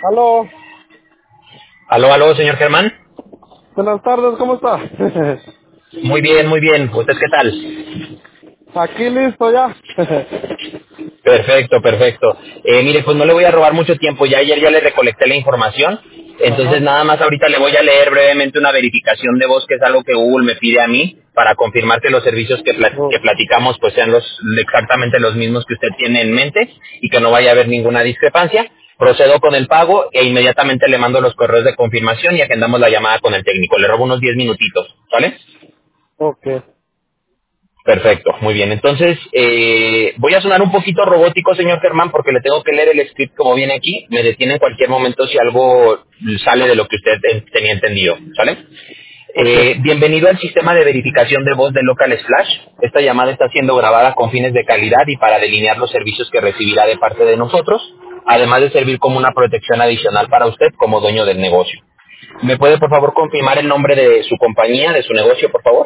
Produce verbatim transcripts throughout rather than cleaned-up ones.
Aló, Aló, aló, señor Germán. buenas tardes, ¿cómo está? Muy bien, muy bien. ¿Usted qué tal? Aquí listo ya. Perfecto, perfecto. Eh, mire, pues no le voy a robar mucho tiempo. Ya ayer ya le recolecté la información. Entonces Ajá, nada más ahorita le voy a leer brevemente una verificación de voz, que es algo que Google me pide a mí, para confirmar que los servicios que, pla- oh, que platicamos pues sean los exactamente los mismos que usted tiene en mente y que no vaya a haber ninguna discrepancia. Procedo con el pago e inmediatamente le mando los correos de confirmación y agendamos la llamada con el técnico. Le robo unos diez minutitos, ¿vale? ok. Perfecto, muy bien. Entonces, eh, voy a sonar un poquito robótico, señor Germán, porque le tengo que leer el script como viene aquí. Me detiene en cualquier momento si algo sale de lo que usted eh, tenía entendido, ¿sale? Ok, Eh, bienvenido al sistema de verificación de voz de Local Splash. Esta llamada está siendo grabada con fines de calidad y para delinear los servicios que recibirá de parte de nosotros, además de servir como una protección adicional para usted como dueño del negocio. ¿Me puede, por favor, confirmar el nombre de su compañía, de su negocio, por favor?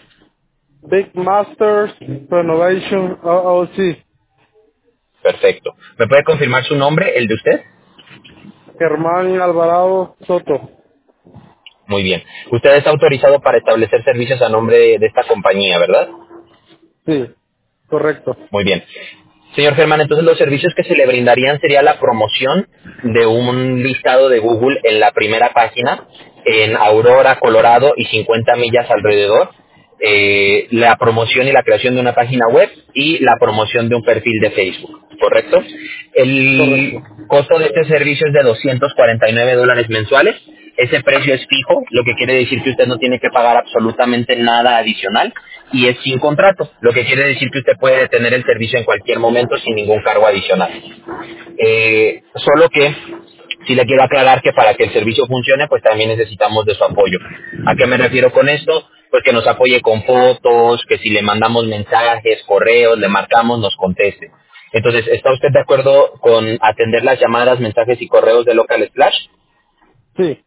Big Masters Renovation L L C, Perfecto. ¿Me puede confirmar su nombre, el de usted? Germán Alvarado Soto. Muy bien. Usted está autorizado para establecer servicios a nombre de, de esta compañía, ¿verdad? Sí, correcto. Muy bien. Señor Germán, entonces los servicios que se le brindarían sería la promoción de un listado de Google en la primera página, en Aurora, Colorado y cincuenta millas alrededor, eh, la promoción y la creación de una página web y la promoción de un perfil de Facebook, ¿correcto? El Correcto. costo de este servicio es de doscientos cuarenta y nueve dólares mensuales. Ese precio es fijo, lo que quiere decir que usted no tiene que pagar absolutamente nada adicional y es sin contrato, lo que quiere decir que usted puede detener el servicio en cualquier momento sin ningún cargo adicional. Eh, solo que sí le quiero aclarar que para que el servicio funcione, pues también necesitamos de su apoyo. ¿A qué me refiero con esto? Pues que nos apoye con fotos, que si le mandamos mensajes, correos, le marcamos, nos conteste. Entonces, ¿está usted de acuerdo con atender las llamadas, mensajes y correos de Local Splash? Sí,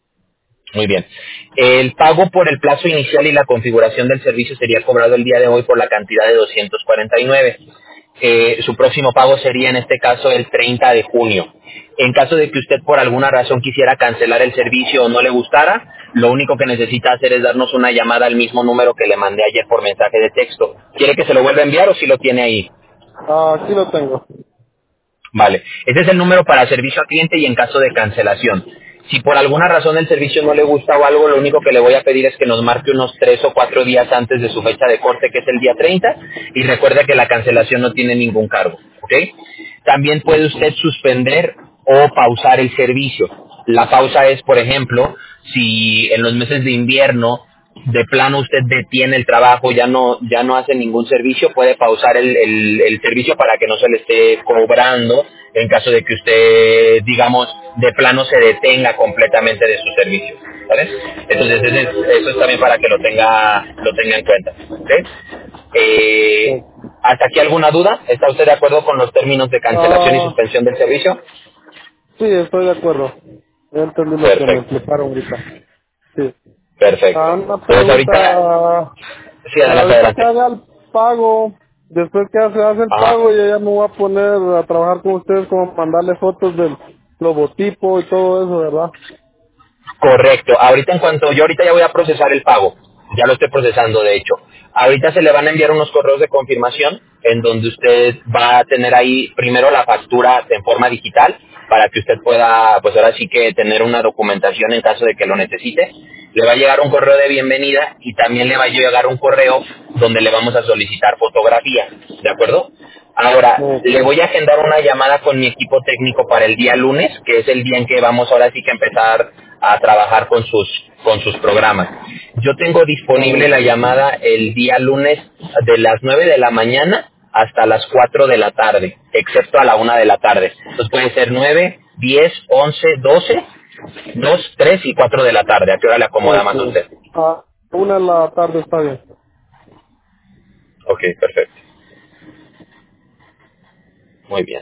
Muy bien. El pago por el plazo inicial y la configuración del servicio sería cobrado el día de hoy por la cantidad de doscientos cuarenta y nueve. Eh, su próximo pago sería en este caso el treinta de junio. En caso de que usted por alguna razón quisiera cancelar el servicio o no le gustara, lo único que necesita hacer es darnos una llamada al mismo número que le mandé ayer por mensaje de texto. ¿Quiere que se lo vuelva a enviar o si lo tiene ahí? aquí lo tengo. Vale, ese es el número para servicio al cliente y en caso de cancelación. Si por alguna razón el servicio no le gusta o algo, lo único que le voy a pedir es que nos marque unos tres o cuatro días antes de su fecha de corte, que es el día treinta, y recuerde que la cancelación no tiene ningún cargo, ¿ok? También puede usted suspender o pausar el servicio. La pausa es, por ejemplo, si en los meses de invierno de plano usted detiene el trabajo, ya no ya no hace ningún servicio, puede pausar el, el- el servicio para que no se le esté cobrando en caso de que usted, digamos, de plano se detenga completamente de su servicio, ¿sabes? Entonces ese es- eso es también para que lo tenga lo tenga en cuenta, ¿ok? Eh, Ok. ¿Hasta aquí alguna duda? ¿Está usted de acuerdo con los términos de cancelación y Ah, suspensión del servicio? sí, estoy de acuerdo. Ya entendí lo que me Perfecto, explicaron ahorita. Sí. perfecto. Ah, una Entonces ahorita, pregunta. sí, adelante, Ahorita que adelante. haga el pago, después que se hace el Ajá. pago, yo ya me voy a poner a trabajar con ustedes, como mandarle fotos del logotipo y todo eso, ¿verdad? Correcto. Ahorita en cuanto, yo ahorita ya voy a procesar el pago. Ya lo estoy procesando, de hecho. Ahorita se le van a enviar unos correos de confirmación en donde usted va a tener ahí primero la factura en forma digital para que usted pueda, pues ahora sí que tener una documentación en caso de que lo necesite. Le va a llegar un correo de bienvenida y también le va a llegar un correo donde le vamos a solicitar fotografía. ¿De acuerdo? Ahora, Ok. le voy a agendar una llamada con mi equipo técnico para el día lunes, que es el día en que vamos ahora sí que empezar a trabajar con sus con sus programas. Yo tengo disponible la Ok. llamada el día lunes de las nueve de la mañana hasta las cuatro de la tarde, excepto a la una de la tarde. Entonces puede ser nueve, diez, once, doce, dos, tres y cuatro de la tarde. ¿A qué hora le acomoda Ok. más a usted? A una de la tarde está bien. Ok, perfecto. Muy bien.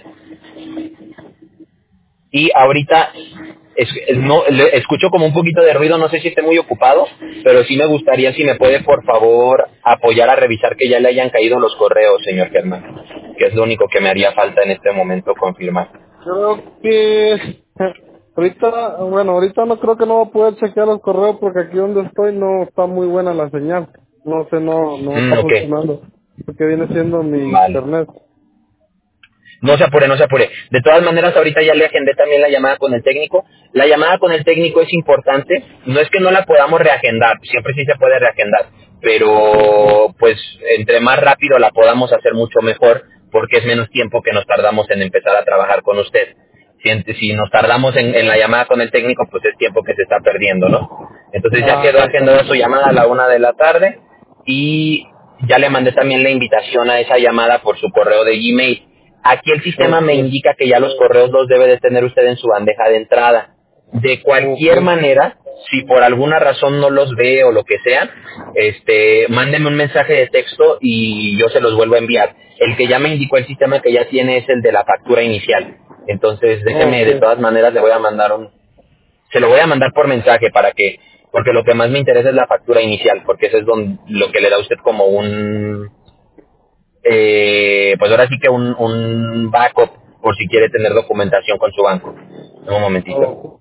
Y ahorita es, es- no, le- escucho como un poquito de ruido, no sé si esté muy ocupado, pero sí me gustaría si me puede por favor apoyar a revisar que ya le hayan caído los correos, señor Germán, que es lo único que me haría falta en este momento confirmar. Creo que... Ahorita, bueno, ahorita no creo que no voy a poder chequear los correos porque aquí donde estoy no está muy buena la señal. No sé, no, no Mm, está ok, funcionando. Porque viene siendo mi vale. internet. No se apure, no se apure. De todas maneras, ahorita ya le agendé también la llamada con el técnico. La llamada con el técnico es importante. No es que no la podamos reagendar, siempre sí se puede reagendar. Pero, pues, entre más rápido la podamos hacer mucho mejor, porque es menos tiempo que nos tardamos en empezar a trabajar con usted. Si, si nos tardamos en, en la llamada con el técnico, pues es tiempo que se está perdiendo, ¿no? Entonces ya Ah, quedó sí, agendada su llamada a la una de la tarde y ya le mandé también la invitación a esa llamada por su correo de Gmail. Aquí el sistema ok, me indica que ya los correos los debe de tener usted en su bandeja de entrada. De ok. cualquier manera, si por alguna razón no los ve o lo que sea, este, mándeme un mensaje de texto y yo se los vuelvo a enviar. El que ya me indicó el sistema que ya tiene es el de la factura inicial. Entonces, déjeme, Ok. de todas maneras, le voy a mandar un, se lo voy a mandar por mensaje para que, porque lo que más me interesa es la factura inicial, porque eso es donde, lo que le da a usted como un, eh, pues ahora sí que un, un backup por si quiere tener documentación con su banco. Un momentito. Oh,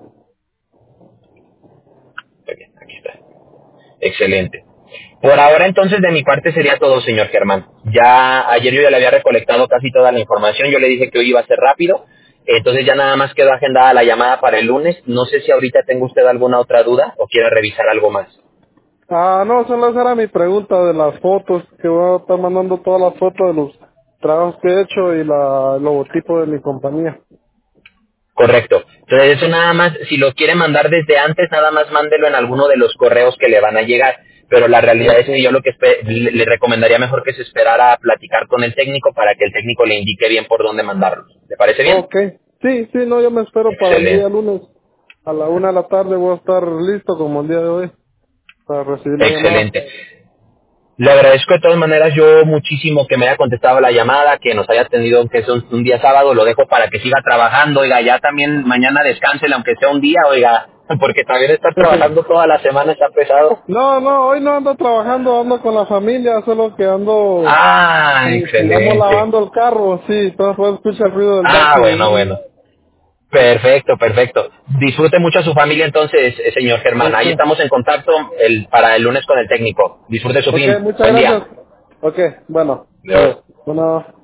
Ok, aquí está. Excelente. Por ahora entonces de mi parte sería todo, señor Germán. Ya ayer yo ya le había recolectado casi toda la información, yo le dije que hoy iba a ser rápido, entonces ya nada más quedó agendada la llamada para el lunes. No sé si ahorita tenga usted alguna otra duda o quiere revisar algo más. ah, no, solo esa era mi pregunta de las fotos, que voy a estar mandando todas las fotos de los trabajos que he hecho y la, el logotipo de mi compañía. Correcto. Entonces eso nada más, si lo quiere mandar desde antes, nada más mándelo en alguno de los correos que le van a llegar. Pero la realidad es Ok. que yo lo que espe- le, le recomendaría mejor que se esperara a platicar con el técnico para que el técnico le indique bien por dónde mandarlo. ¿Le parece bien? Ok. Sí, sí, no, yo me espero para el día Excelente. lunes. A la una de la tarde voy a estar listo como el día de hoy para recibir la llamada. Excelente. Le agradezco de todas maneras yo muchísimo que me haya contestado la llamada, que nos haya atendido aunque sea un, un día sábado, lo dejo para que siga trabajando, oiga, ya también mañana descánsela aunque sea un día, oiga, porque también estar trabajando toda la semana está pesado. No, no, hoy no ando trabajando, ando con la familia, solo que ando, Ah, andamos excelente. lavando el carro, sí, entonces puedo escuchar el ruido del Ah, vacuum. bueno, bueno. Perfecto, perfecto. Disfrute mucho a su familia entonces, eh, señor Germán. Ok, Ahí estamos en contacto el, para el lunes con el técnico. Disfrute su ok, fin. muchas Buen gracias. día. Ok, bueno, Adiós. adiós. Bueno.